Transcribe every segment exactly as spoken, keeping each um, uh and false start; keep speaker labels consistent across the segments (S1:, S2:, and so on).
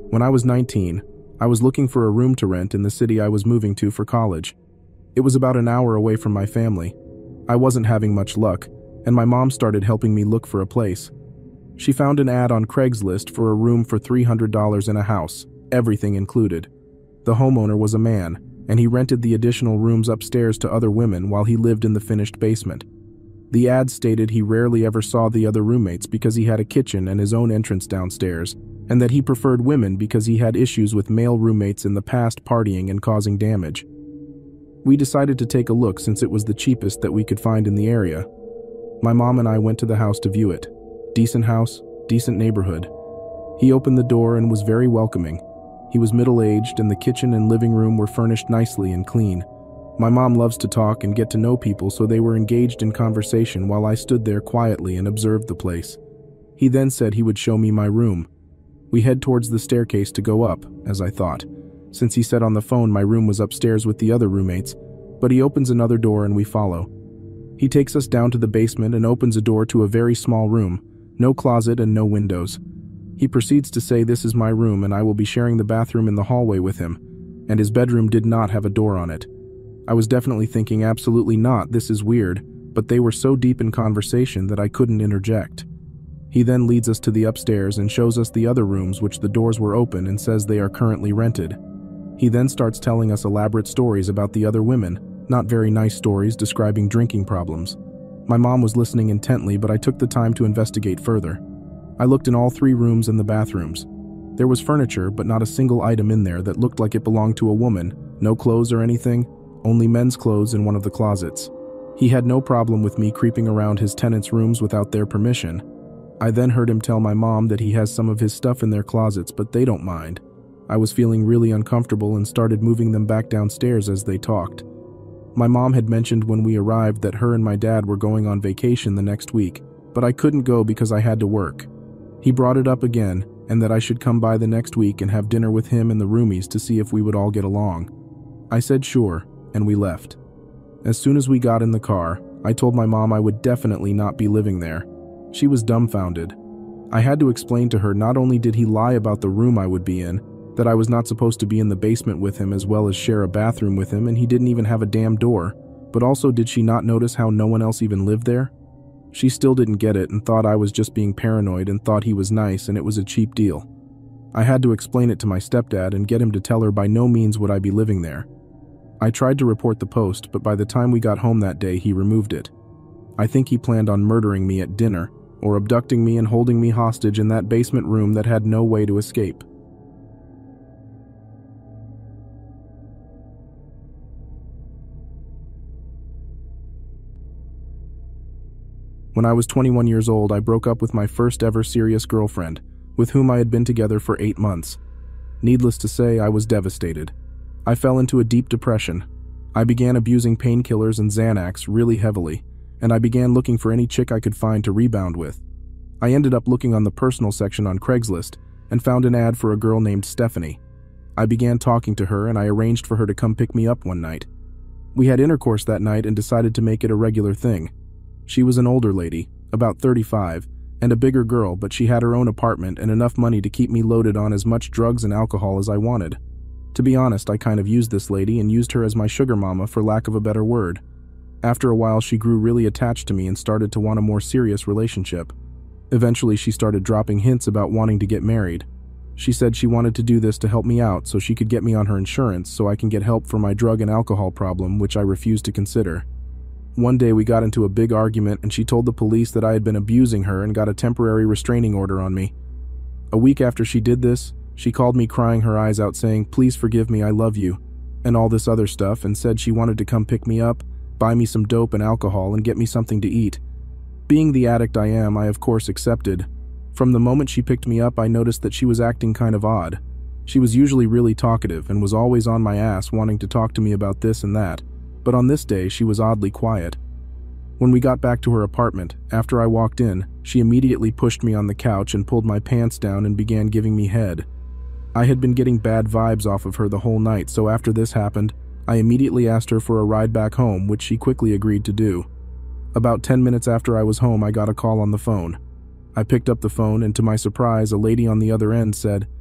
S1: When I was nineteen, I was looking for a room to rent in the city I was moving to for college. It was about an hour away from my family. I wasn't having much luck, and my mom started helping me look for a place. She found an ad on Craigslist for a room for three hundred dollars in a house, everything included. The homeowner was a man, and he rented the additional rooms upstairs to other women while he lived in the finished basement. The ad stated he rarely ever saw the other roommates because he had a kitchen and his own entrance downstairs, and that he preferred women because he had issues with male roommates in the past partying and causing damage. We decided to take a look since it was the cheapest that we could find in the area. My mom and I went to the house to view it. Decent house, decent neighborhood. He opened the door and was very welcoming. He was middle-aged and the kitchen and living room were furnished nicely and clean. My mom loves to talk and get to know people, so they were engaged in conversation while I stood there quietly and observed the place. He then said he would show me my room. We head towards the staircase to go up, as I thought, since he said on the phone my room was upstairs with the other roommates, but he opens another door and we follow. He takes us down to the basement and opens a door to a very small room, no closet and no windows. He proceeds to say this is my room and I will be sharing the bathroom in the hallway with him, and his bedroom did not have a door on it. I was definitely thinking absolutely not, this is weird, but they were so deep in conversation that I couldn't interject. He then leads us to the upstairs and shows us the other rooms which the doors were open and says they are currently rented. He then starts telling us elaborate stories about the other women, not very nice stories describing drinking problems. My mom was listening intently, but I took the time to investigate further. I looked in all three rooms and the bathrooms. There was furniture, but not a single item in there that looked like it belonged to a woman, no clothes or anything, only men's clothes in one of the closets. He had no problem with me creeping around his tenants' rooms without their permission. I then heard him tell my mom that he has some of his stuff in their closets, but they don't mind. I was feeling really uncomfortable and started moving them back downstairs as they talked. My mom had mentioned when we arrived that her and my dad were going on vacation the next week, but I couldn't go because I had to work. He brought it up again, and that I should come by the next week and have dinner with him and the roomies to see if we would all get along. I said sure, and we left. As soon as we got in the car, I told my mom I would definitely not be living there. She was dumbfounded. I had to explain to her not only did he lie about the room I would be in, that I was not supposed to be in the basement with him as well as share a bathroom with him, and he didn't even have a damn door, but also did she not notice how no one else even lived there? She still didn't get it and thought I was just being paranoid and thought he was nice and it was a cheap deal. I had to explain it to my stepdad and get him to tell her by no means would I be living there. I tried to report the post, but by the time we got home that day, he removed it. I think he planned on murdering me at dinner, or abducting me and holding me hostage in that basement room that had no way to escape. When I was twenty-one years old, I broke up with my first ever serious girlfriend, with whom I had been together for eight months. Needless to say, I was devastated. I fell into a deep depression. I began abusing painkillers and Xanax really heavily, and I began looking for any chick I could find to rebound with. I ended up looking on the personal section on Craigslist and found an ad for a girl named Stephanie. I began talking to her and I arranged for her to come pick me up one night. We had intercourse that night and decided to make it a regular thing. She was an older lady, about thirty-five, and a bigger girl, but she had her own apartment and enough money to keep me loaded on as much drugs and alcohol as I wanted. To be honest, I kind of used this lady and used her as my sugar mama for lack of a better word. After a while, she grew really attached to me and started to want a more serious relationship. Eventually, she started dropping hints about wanting to get married. She said she wanted to do this to help me out so she could get me on her insurance so I can get help for my drug and alcohol problem, which I refused to consider. One day we got into a big argument and she told the police that I had been abusing her and got a temporary restraining order on me. A week after she did this, she called me crying her eyes out saying, "Please forgive me, I love you," and all this other stuff, and said she wanted to come pick me up, buy me some dope and alcohol, and get me something to eat. Being the addict I am, I of course accepted. From the moment she picked me up, I noticed that she was acting kind of odd. She was usually really talkative and was always on my ass wanting to talk to me about this and that, but on this day she was oddly quiet. When we got back to her apartment, after I walked in, she immediately pushed me on the couch and pulled my pants down and began giving me head. I had been getting bad vibes off of her the whole night, so after this happened, I immediately asked her for a ride back home, which she quickly agreed to do. About ten minutes after I was home, I got a call on the phone. I picked up the phone and to my surprise, a lady on the other end said,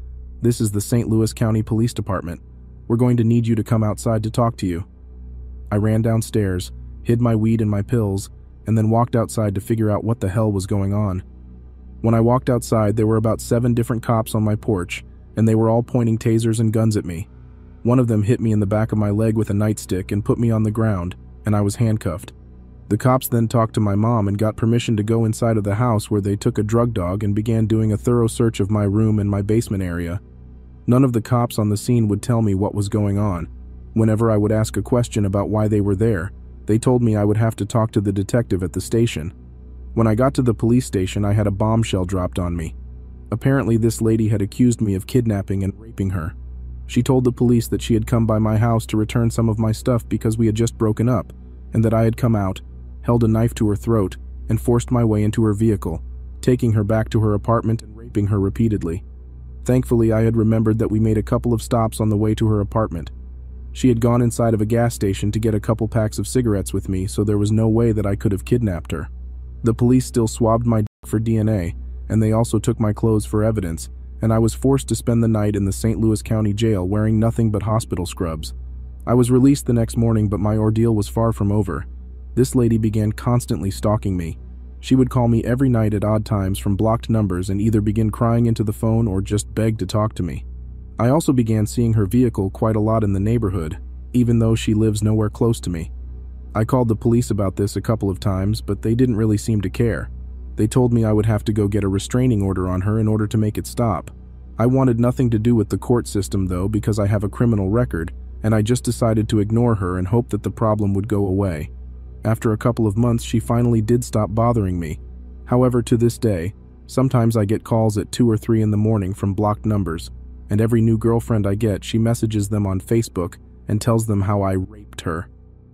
S1: This is the Saint Louis County Police Department. We're going to need you to come outside to talk to you." I ran downstairs, hid my weed and my pills, and then walked outside to figure out what the hell was going on. When I walked outside, there were about seven different cops on my porch, and they were all pointing tasers and guns at me. One of them hit me in the back of my leg with a nightstick and put me on the ground, and I was handcuffed. The cops then talked to my mom and got permission to go inside of the house, where they took a drug dog and began doing a thorough search of my room and my basement area. None of the cops on the scene would tell me what was going on. Whenever I would ask a question about why they were there, they told me I would have to talk to the detective at the station. When I got to the police station, I had a bombshell dropped on me. Apparently, this lady had accused me of kidnapping and raping her. She told the police that she had come by my house to return some of my stuff because we had just broken up, and that I had come out, held a knife to her throat, and forced my way into her vehicle, taking her back to her apartment and raping her repeatedly. Thankfully, I had remembered that we made a couple of stops on the way to her apartment. She had gone inside of a gas station to get a couple packs of cigarettes with me, so there was no way that I could have kidnapped her. The police still swabbed my dick for D N A, and they also took my clothes for evidence, and I was forced to spend the night in the Saint Louis County Jail wearing nothing but hospital scrubs. I was released the next morning, but my ordeal was far from over. This lady began constantly stalking me. She would call me every night at odd times from blocked numbers and either begin crying into the phone or just beg to talk to me. I also began seeing her vehicle quite a lot in the neighborhood, even though she lives nowhere close to me. I called the police about this a couple of times, but they didn't really seem to care. They told me I would have to go get a restraining order on her in order to make it stop. I wanted nothing to do with the court system though, because I have a criminal record, and I just decided to ignore her and hope that the problem would go away. After a couple of months, she finally did stop bothering me. However, to this day, sometimes I get calls at two or three in the morning from blocked numbers, and every new girlfriend I get, she messages them on Facebook and tells them how I raped her.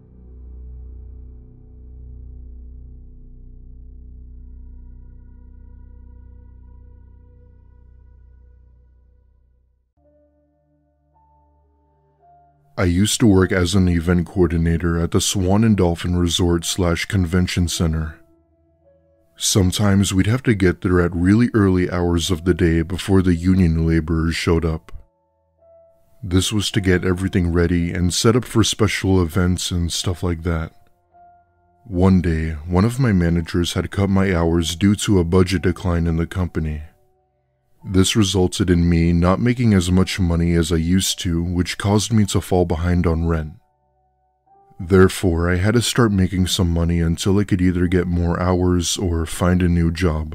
S2: I used to work as an event coordinator at the Swan and Dolphin Resort slash Convention Center. Sometimes we'd have to get there at really early hours of the day before the union laborers showed up. This was to get everything ready and set up for special events and stuff like that. One day, one of my managers had cut my hours due to a budget decline in the company. This resulted in me not making as much money as I used to, which caused me to fall behind on rent. Therefore, I had to start making some money until I could either get more hours or find a new job.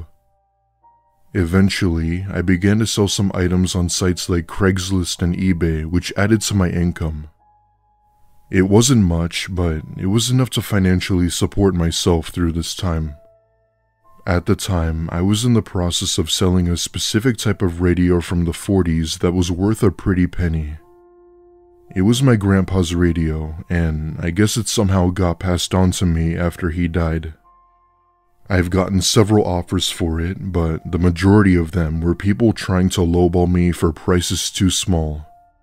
S2: Eventually, I began to sell some items on sites like Craigslist and eBay, which added to my income. It wasn't much, but it was enough to financially support myself through this time. At the time, I was in the process of selling a specific type of radio from the forties that was worth a pretty penny. It was my grandpa's radio, and I guess it somehow got passed on to me after he died. I've gotten several offers for it, but the majority of them were people trying to lowball me for prices too small.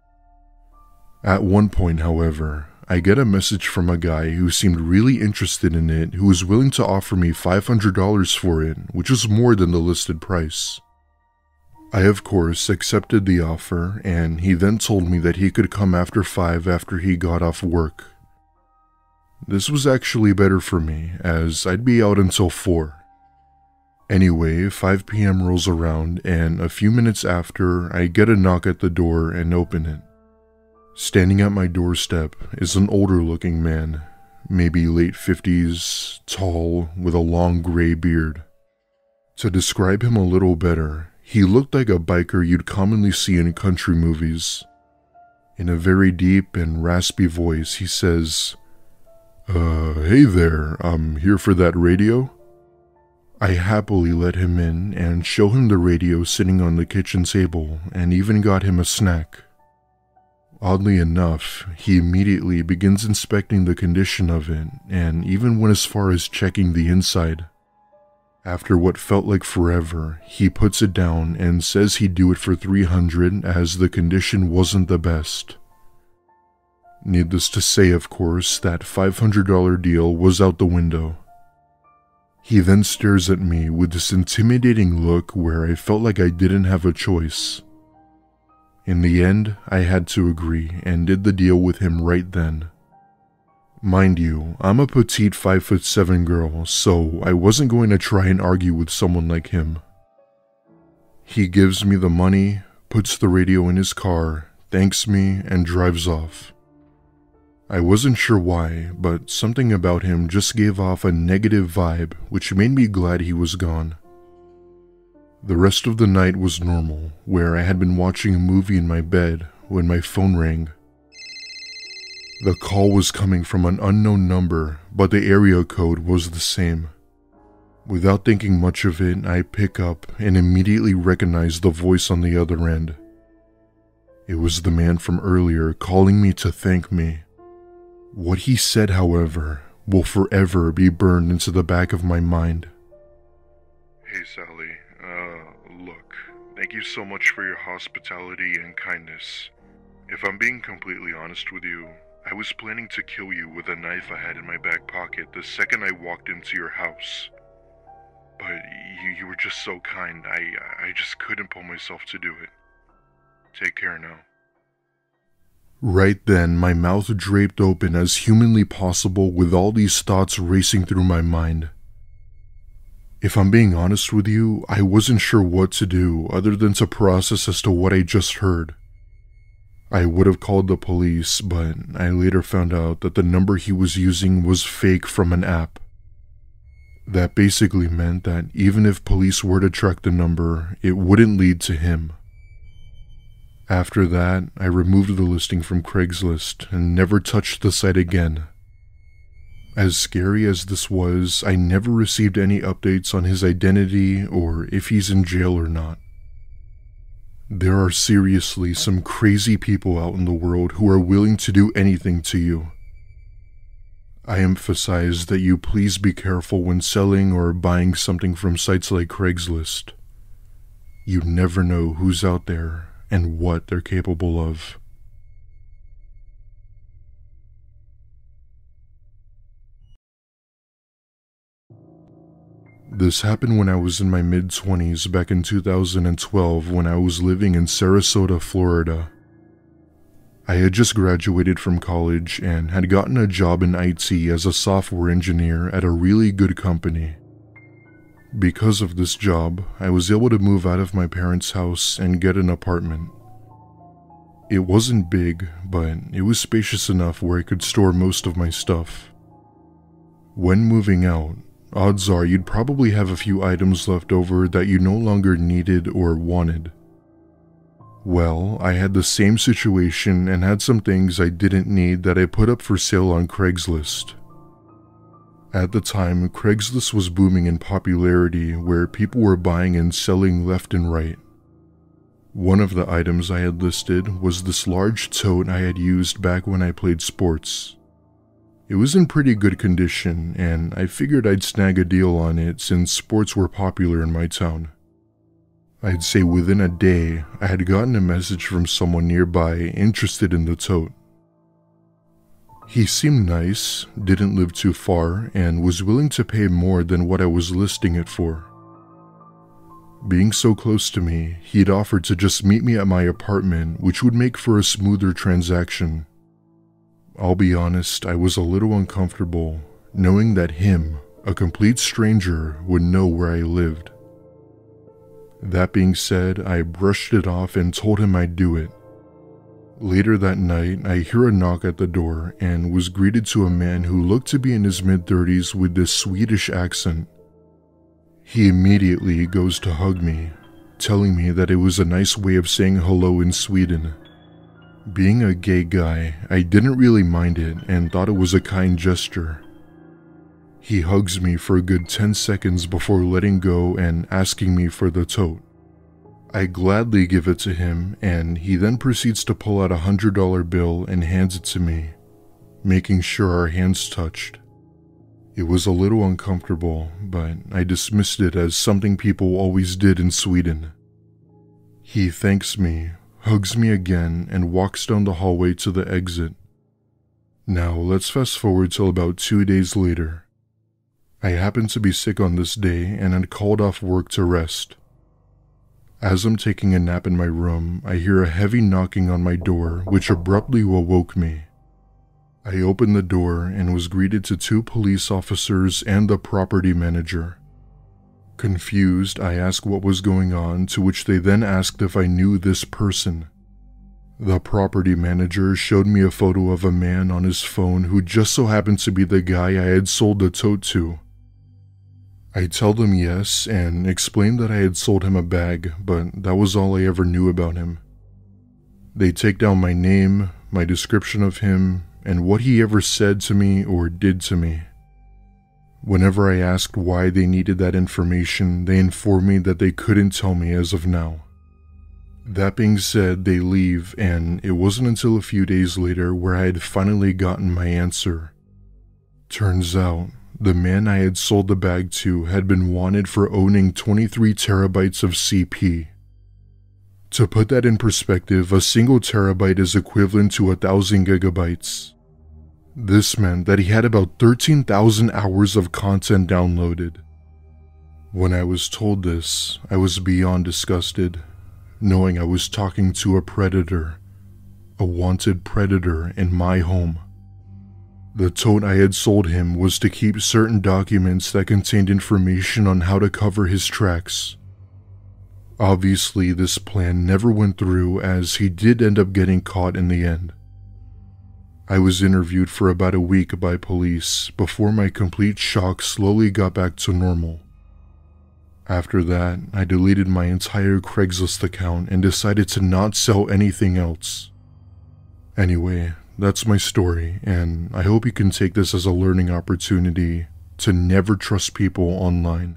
S2: At one point, however, I get a message from a guy who seemed really interested in it, who was willing to offer me five hundred dollars for it, which was more than the listed price. I of course accepted the offer, and he then told me that he could come after five after he got off work. This was actually better for me, as I'd be out until four. Anyway, five p m rolls around, and a few minutes after, I get a knock at the door and open it. Standing at my doorstep is an older-looking man, maybe late fifties, tall, with a long gray beard. To describe him a little better, he looked like a biker you'd commonly see in country movies. In a very deep and raspy voice, he says, Uh, hey there, I'm here for that radio?" I happily let him in and show him the radio sitting on the kitchen table, and even got him a snack. Oddly enough, he immediately begins inspecting the condition of it, and even went as far as checking the inside. After what felt like forever, he puts it down and says he'd do it for three hundred dollars as the condition wasn't the best. Needless to say, of course, that five hundred dollar deal was out the window. He then stares at me with this intimidating look where I felt like I didn't have a choice. In the end, I had to agree and did the deal with him right then. Mind you, I'm a petite five foot seven girl, so I wasn't going to try and argue with someone like him. He gives me the money, puts the radio in his car, thanks me, and drives off. I wasn't sure why, but something about him just gave off a negative vibe, which made me glad he was gone. The rest of the night was normal, where I had been watching a movie in my bed when my phone rang. The call was coming from an unknown number, but the area code was the same. Without thinking much of it, I pick up and immediately recognize the voice on the other end. It was the man from earlier calling me to thank me. What he said, however, will forever be burned into the back of my mind.
S3: Hey Sally, uh, look, thank you so much for your hospitality and kindness. If I'm being completely honest with you, I was planning to kill you with a knife I had in my back pocket the second I walked into your house. But you, you were just so kind, I, I just couldn't pull myself to do it. Take care now.
S2: Right then, my mouth draped open as humanly possible with all these thoughts racing through my mind. If I'm being honest with you, I wasn't sure what to do other than to process as to what I just heard. I would have called the police, but I later found out that the number he was using was fake from an app. That basically meant that even if police were to track the number, it wouldn't lead to him. After that, I removed the listing from Craigslist and never touched the site again. As scary as this was, I never received any updates on his identity or if he's in jail or not. There are seriously some crazy people out in the world who are willing to do anything to you. I emphasize that you please be careful when selling or buying something from sites like Craigslist. You never know who's out there and what they're capable of. This happened when I was in my mid-twenties back in two thousand twelve when I was living in Sarasota, Florida. I had just graduated from college and had gotten a job in I T as a software engineer at a really good company. Because of this job, I was able to move out of my parents' house and get an apartment. It wasn't big, but it was spacious enough where I could store most of my stuff. When moving out, odds are you'd probably have a few items left over that you no longer needed or wanted. Well, I had the same situation and had some things I didn't need that I put up for sale on Craigslist. At the time, Craigslist was booming in popularity where people were buying and selling left and right. One of the items I had listed was this large tote I had used back when I played sports. It was in pretty good condition, and I figured I'd snag a deal on it since sports were popular in my town. I'd say within a day, I had gotten a message from someone nearby interested in the tote. He seemed nice, didn't live too far, and was willing to pay more than what I was listing it for. Being so close to me, he'd offered to just meet me at my apartment, which would make for a smoother transaction. I'll be honest, I was a little uncomfortable, knowing that him, a complete stranger, would know where I lived. That being said, I brushed it off and told him I'd do it. Later that night, I hear a knock at the door and was greeted to a man who looked to be in his mid-thirties with this Swedish accent. He immediately goes to hug me, telling me that it was a nice way of saying hello in Sweden. Being a gay guy, I didn't really mind it and thought it was a kind gesture. He hugs me for a good ten seconds before letting go and asking me for the tote. I gladly give it to him, and he then proceeds to pull out a one hundred dollar bill and hands it to me, making sure our hands touched. It was a little uncomfortable, but I dismissed it as something people always did in Sweden. He thanks me, hugs me again, and walks down the hallway to the exit. Now let's fast forward till about two days later. I happened to be sick on this day and had called off work to rest. As I'm taking a nap in my room, I hear a heavy knocking on my door, which abruptly awoke me. I opened the door and was greeted to two police officers and the property manager. Confused, I asked what was going on, to which they then asked if I knew this person. The property manager showed me a photo of a man on his phone who just so happened to be the guy I had sold the tote to. I tell them yes and explained that I had sold him a bag, but that was all I ever knew about him. They take down my name, my description of him, and what he ever said to me or did to me. Whenever I asked why they needed that information, they informed me that they couldn't tell me as of now. That being said, they leave, and it wasn't until a few days later where I had finally gotten my answer. Turns out, the man I had sold the bag to had been wanted for owning twenty-three terabytes of C P. To put that in perspective, a single terabyte is equivalent to a thousand gigabytes. This meant that he had about thirteen thousand hours of content downloaded. When I was told this, I was beyond disgusted, knowing I was talking to a predator, a wanted predator in my home. The tote I had sold him was to keep certain documents that contained information on how to cover his tracks. Obviously, this plan never went through, as he did end up getting caught in the end. I was interviewed for about a week by police before my complete shock slowly got back to normal. After that, I deleted my entire Craigslist account and decided to not sell anything else. Anyway, that's my story, and I hope you can take this as a learning opportunity to never trust people online.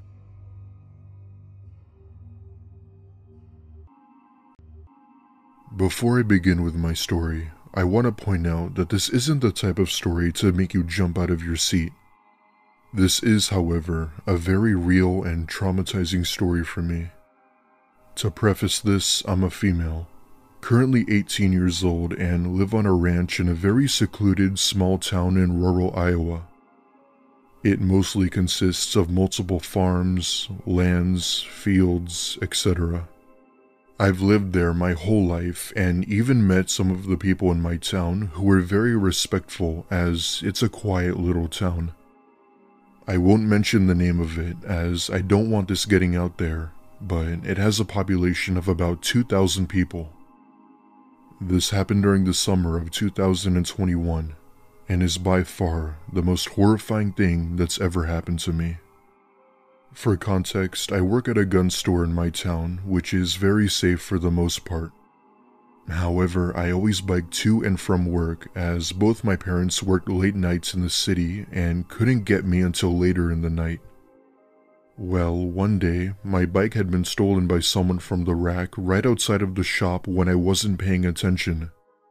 S2: Before I begin with my story, I want to point out that this isn't the type of story to make you jump out of your seat. This is, however, a very real and traumatizing story for me. To preface this, I'm a female, currently eighteen years old, and live on a ranch in a very secluded small town in rural Iowa. It mostly consists of multiple farms, lands, fields, et cetera. I've lived there my whole life and even met some of the people in my town who were very respectful, as it's a quiet little town. I won't mention the name of it as I don't want this getting out there, but it has a population of about two thousand people. This happened during the summer of two thousand twenty-one and is by far the most horrifying thing that's ever happened to me. For context, I work at a gun store in my town, which is very safe for the most part. However, I always bike to and from work, as both my parents worked late nights in the city and couldn't get me until later in the night. Well, one day, my bike had been stolen by someone from the rack right outside of the shop when I wasn't paying attention.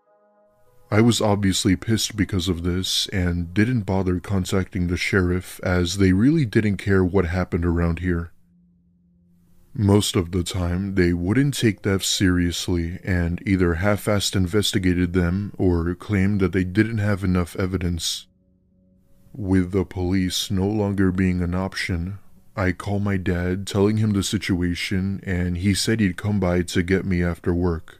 S2: I was obviously pissed because of this and didn't bother contacting the sheriff, as they really didn't care what happened around here. Most of the time, they wouldn't take thefts seriously and either half-assed investigated them or claimed that they didn't have enough evidence. With the police no longer being an option, I called my dad telling him the situation, and he said he'd come by to get me after work.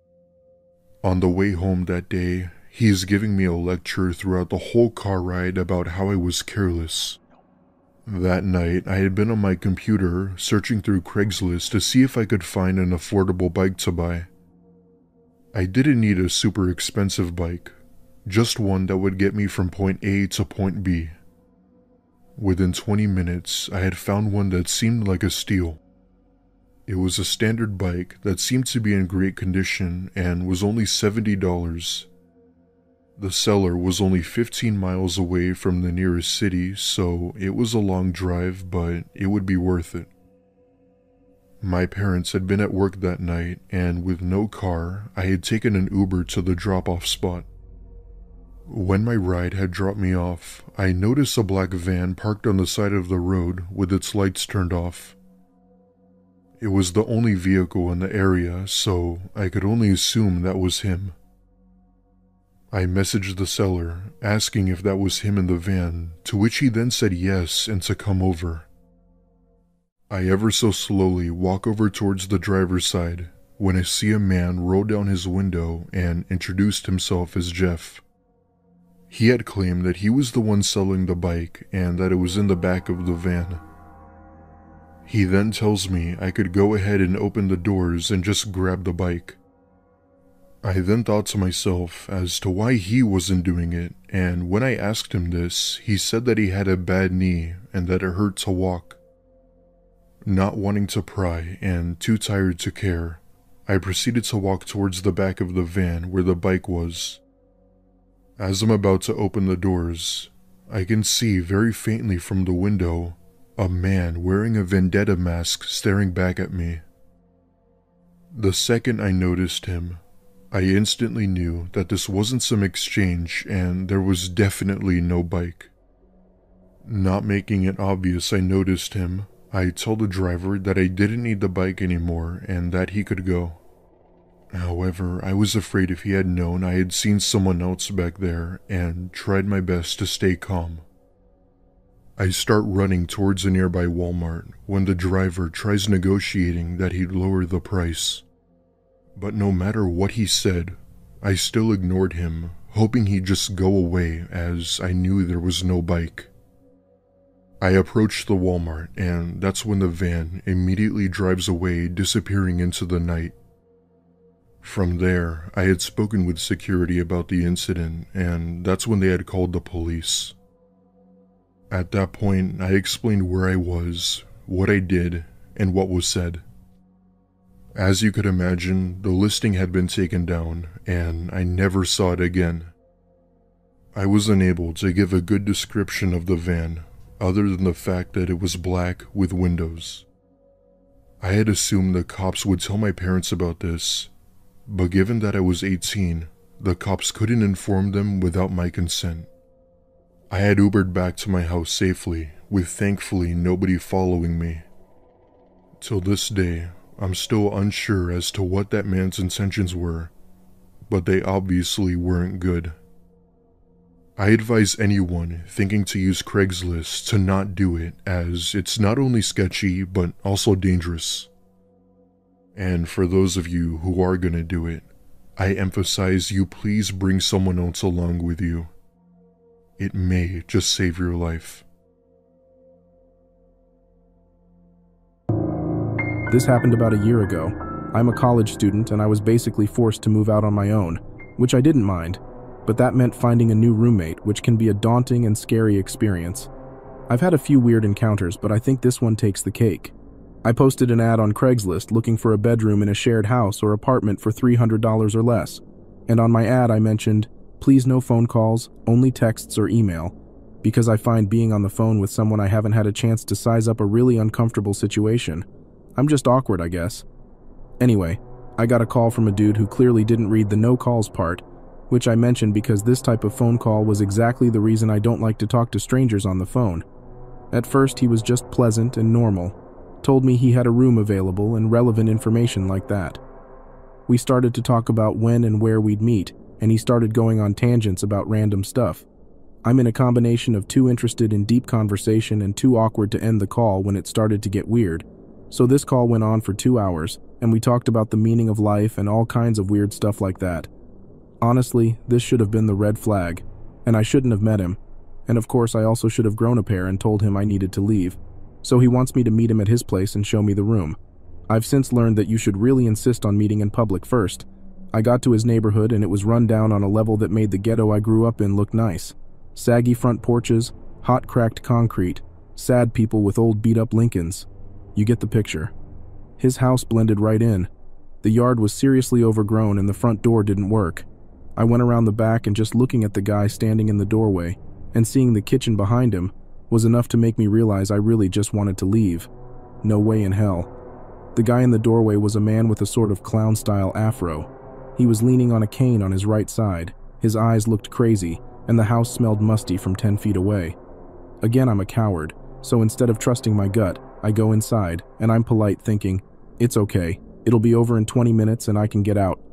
S2: On the way home that day, he's giving me a lecture throughout the whole car ride about how I was careless. That night, I had been on my computer searching through Craigslist to see if I could find an affordable bike to buy. I didn't need a super expensive bike, just one that would get me from point A to point B. Within twenty minutes, I had found one that seemed like a steal. It was a standard bike that seemed to be in great condition and was only seventy dollars. The seller was only fifteen miles away from the nearest city, so it was a long drive, but it would be worth it. My parents had been at work that night, and with no car, I had taken an Uber to the drop-off spot. When my ride had dropped me off, I noticed a black van parked on the side of the road with its lights turned off. It was the only vehicle in the area, so I could only assume that was him. I messaged the seller, asking if that was him in the van, to which he then said yes and to come over. I ever so slowly walk over towards the driver's side when I see a man roll down his window and introduced himself as Jeff. He had claimed that he was the one selling the bike and that it was in the back of the van. He then tells me I could go ahead and open the doors and just grab the bike. I then thought to myself as to why he wasn't doing it, and when I asked him this, he said that he had a bad knee and that it hurt to walk. Not wanting to pry and too tired to care, I proceeded to walk towards the back of the van where the bike was. As I'm about to open the doors, I can see very faintly from the window a man wearing a vendetta mask staring back at me. The second I noticed him, I instantly knew that this wasn't some exchange and there was definitely no bike. Not making it obvious I noticed him, I told the driver that I didn't need the bike anymore and that he could go. However, I was afraid if he had known I had seen someone else back there and tried my best to stay calm. I start running towards a nearby Walmart when the driver tries negotiating that he'd lower the price. But no matter what he said, I still ignored him, hoping he'd just go away as I knew there was no bike. I approached the Walmart and that's when the van immediately drives away, disappearing into the night. From there, I had spoken with security about the incident and that's when they had called the police. At that point, I explained where I was, what I did, and what was said. As you could imagine, the listing had been taken down, and I never saw it again. I was unable to give a good description of the van, other than the fact that it was black with windows. I had assumed the cops would tell my parents about this, but given that I was eighteen, the cops couldn't inform them without my consent. I had Ubered back to my house safely, with thankfully nobody following me. Till this day, I'm still unsure as to what that man's intentions were, but they obviously weren't good. I advise anyone thinking to use Craigslist to not do it, as it's not only sketchy but also dangerous. And for those of you who are gonna do it, I emphasize you please bring someone else along with you. It may just save your life.
S1: This happened about a year ago. I'm a college student and I was basically forced to move out on my own, which I didn't mind, but that meant finding a new roommate, which can be a daunting and scary experience. I've had a few weird encounters, but I think this one takes the cake. I posted an ad on Craigslist looking for a bedroom in a shared house or apartment for three hundred dollars or less, and on my ad I mentioned, please no phone calls, only texts or email, because I find being on the phone with someone I haven't had a chance to size up a really uncomfortable situation. I'm just awkward, I guess. Anyway, I got a call from a dude who clearly didn't read the no calls part, which I mentioned because this type of phone call was exactly the reason I don't like to talk to strangers on the phone. At first, he was just pleasant and normal, told me he had a room available and relevant information like that. We started to talk about when and where we'd meet, and he started going on tangents about random stuff. I'm in a combination of too interested in deep conversation and too awkward to end the call when it started to get weird. So this call went on for two hours, and we talked about the meaning of life and all kinds of weird stuff like that. Honestly, this should have been the red flag, and I shouldn't have met him. And of course, I also should have grown a pair and told him I needed to leave. So he wants me to meet him at his place and show me the room. I've since learned that you should really insist on meeting in public first. I got to his neighborhood and it was run down on a level that made the ghetto I grew up in look nice. Saggy front porches, hot cracked concrete, sad people with old beat-up Lincolns. You get the picture. His house blended right in. The yard was seriously overgrown and the front door didn't work. I went around the back and just looking at the guy standing in the doorway and seeing the kitchen behind him was enough to make me realize I really just wanted to leave. No way in hell. The guy in the doorway was a man with a sort of clown-style afro. He was leaning on a cane on his right side. His eyes looked crazy, and the house smelled musty from ten feet away. Again, I'm a coward, so instead of trusting my gut, I go inside, and I'm polite thinking, it's okay, it'll be over in twenty minutes and I can get out.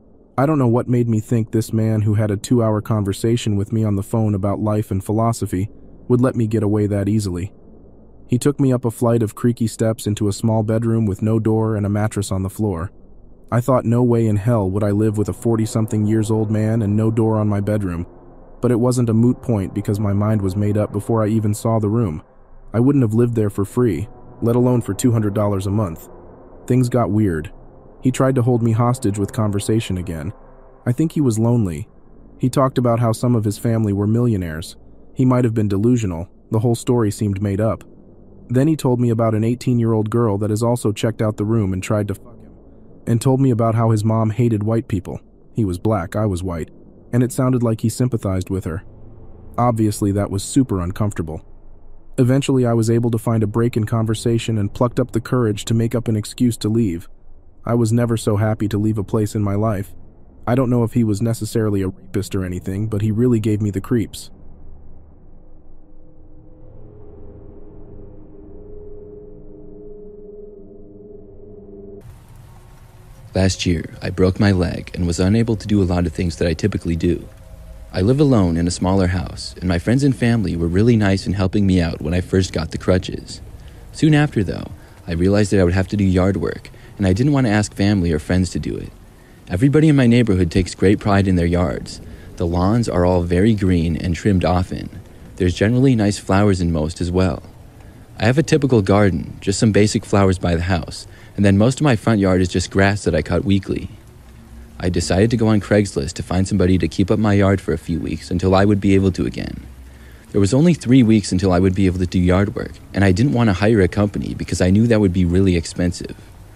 S1: I don't know what made me think this man who had a two-hour conversation with me on the phone about life and philosophy would let me get away that easily. He took me up a flight of creaky steps into a small bedroom with no door and a mattress on the floor. I thought no way in hell would I live with a forty-something years old man and no door on my bedroom, but it wasn't a moot point because my mind was made up before I even saw the room. I wouldn't have lived there for free, let alone for two hundred dollars a month. Things got weird. He tried to hold me hostage with conversation again. I think he was lonely. He talked about how some of his family were millionaires. He might have been delusional. The whole story seemed made up. Then he told me about an eighteen-year-old girl that has also checked out the room and tried to fuck him, and told me about how his mom hated white people. He was black, I was white, and it sounded like he sympathized with her. Obviously, that was super uncomfortable. Eventually, I was able to find a break in conversation and plucked up the courage to make up an excuse to leave. I was never so happy to leave a place in my life. I don't know if he was necessarily a rapist or anything, but he really gave me the creeps.
S4: Last year, I broke my leg and was unable to do a lot of things that I typically do. I live alone in a smaller house, and my friends and family were really nice in helping me out when I first got the crutches. Soon after, though, I realized that I would have to do yard work, and I didn't want to ask family or friends to do it. Everybody in my neighborhood takes great pride in their yards. The lawns are all very green and trimmed often. There's generally nice flowers in most as well. I have a typical garden, just some basic flowers by the house, and then most of my front yard is just grass that I cut weekly. I decided to go on Craigslist to find somebody to keep up my yard for a few weeks until I would be able to again. There was only three weeks until I would be able to do yard work, and I didn't want to hire a company because I knew that would be really expensive.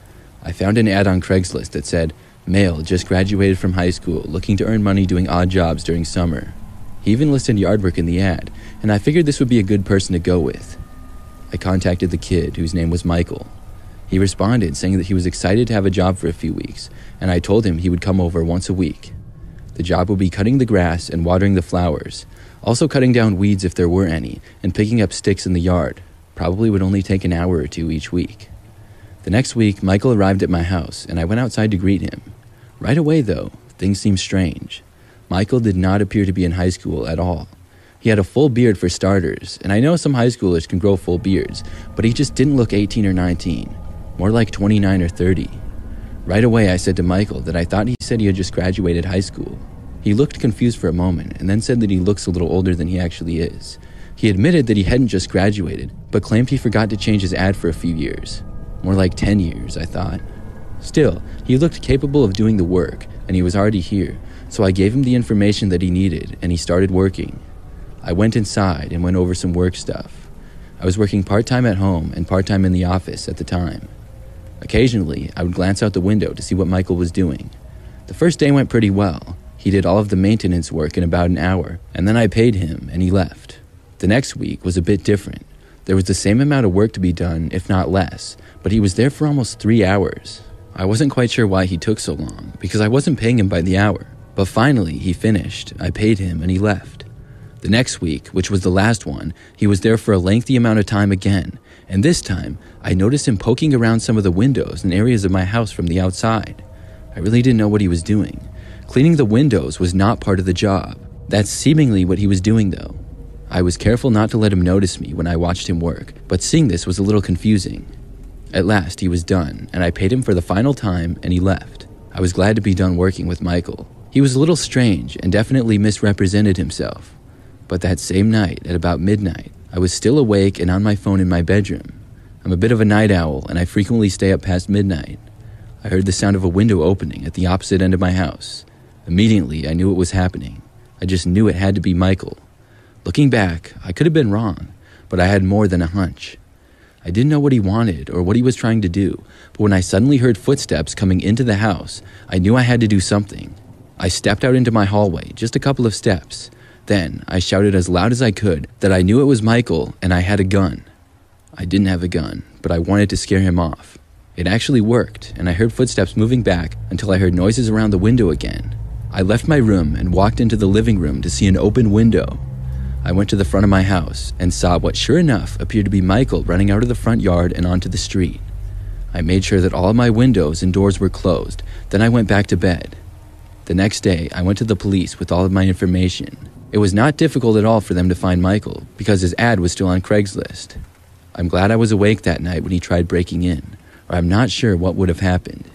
S4: I found an ad on Craigslist that said, "Male, just graduated from high school, looking to earn money doing odd jobs during summer." He even listed yard work in the ad, and I figured this would be a good person to go with. I contacted the kid, whose name was Michael. He responded saying that he was excited to have a job for a few weeks, and I told him he would come over once a week. The job would be cutting the grass and watering the flowers, also cutting down weeds if there were any, and picking up sticks in the yard. Probably would only take an hour or two each week. The next week, Michael arrived at my house, and I went outside to greet him. Right away, though, things seemed strange. Michael did not appear to be in high school at all. He had a full beard for starters, and I know some high schoolers can grow full beards, but he just didn't look eighteen or nineteen. More like twenty-nine or thirty. Right away, I said to Michael that I thought he said he had just graduated high school. He looked confused for a moment and then said that he looks a little older than he actually is. He admitted that he hadn't just graduated, but claimed he forgot to change his ad for a few years. More like ten years, I thought. Still, he looked capable of doing the work, and he was already here, so I gave him the information that he needed, and he started working. I went inside and went over some work stuff. I was working part-time at home and part-time in the office at the time. Occasionally, I would glance out the window to see what Michael was doing. The first day went pretty well. He did all of the maintenance work in about an hour, and then I paid him, and he left. The next week was a bit different. There was the same amount of work to be done, if not less, but he was there for almost three hours. I wasn't quite sure why he took so long, because I wasn't paying him by the hour. But finally, he finished, I paid him, and he left. The next week, which was the last one, he was there for a lengthy amount of time again, and this time, I noticed him poking around some of the windows and areas of my house from the outside. I really didn't know what he was doing. Cleaning the windows was not part of the job. That's seemingly what he was doing, though. I was careful not to let him notice me when I watched him work, but seeing this was a little confusing. At last, he was done, and I paid him for the final time, and he left. I was glad to be done working with Michael. He was a little strange and definitely misrepresented himself. But that same night, at about midnight, I was still awake and on my phone in my bedroom. I'm a bit of a night owl, and I frequently stay up past midnight. I heard the sound of a window opening at the opposite end of my house. Immediately, I knew what was happening. I just knew it had to be Michael. Looking back, I could have been wrong, but I had more than a hunch. I didn't know what he wanted or what he was trying to do, but when I suddenly heard footsteps coming into the house, I knew I had to do something. I stepped out into my hallway, just a couple of steps. Then, I shouted as loud as I could that I knew it was Michael and I had a gun. I didn't have a gun, but I wanted to scare him off. It actually worked, and I heard footsteps moving back until I heard noises around the window again. I left my room and walked into the living room to see an open window. I went to the front of my house and saw what sure enough appeared to be Michael running out of the front yard and onto the street. I made sure that all of my windows and doors were closed, then I went back to bed. The next day, I went to the police with all of my information. It was not difficult at all for them to find Michael, because his ad was still on Craigslist. I'm glad I was awake that night when he tried breaking in, or I'm not sure what would have happened.